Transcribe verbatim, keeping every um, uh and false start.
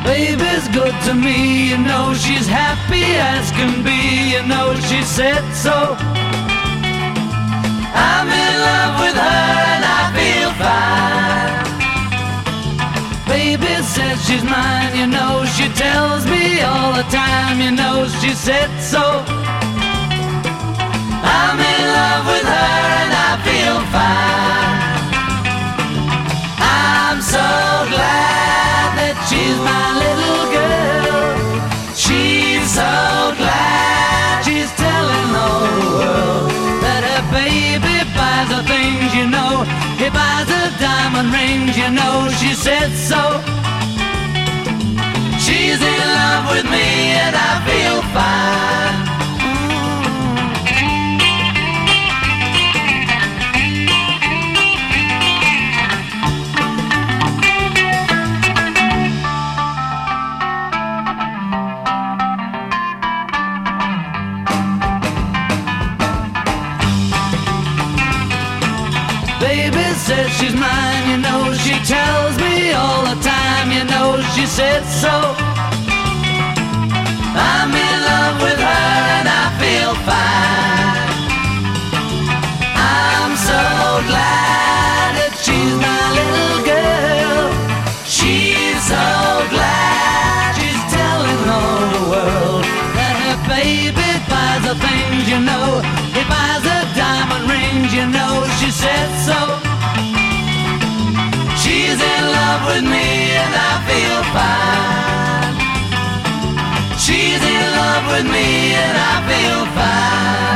Baby's good to me, you know she's happy as can be, you know she said so. I'm in love with her and I feel fine. Baby says she's mine, you know she tells me all the time, you know she said so. I'm in love with her and I feel fine. I'm so glad that she's my little girl. She's so glad she's telling the whole world that her baby buys her things, you know. He buys her diamond rings, you know she said so. She's in love with me and I feel fine. Baby says she's mine, you know she tells me all the time, you know she said so. I'm in love with her and I feel fine. I'm so glad that she's my little girl. She's so glad she's telling all the world that her baby buys her things, you know. He buys her diamond rings, you know she said so. She's in love with me and I feel fine. She's in love with me and I feel fine.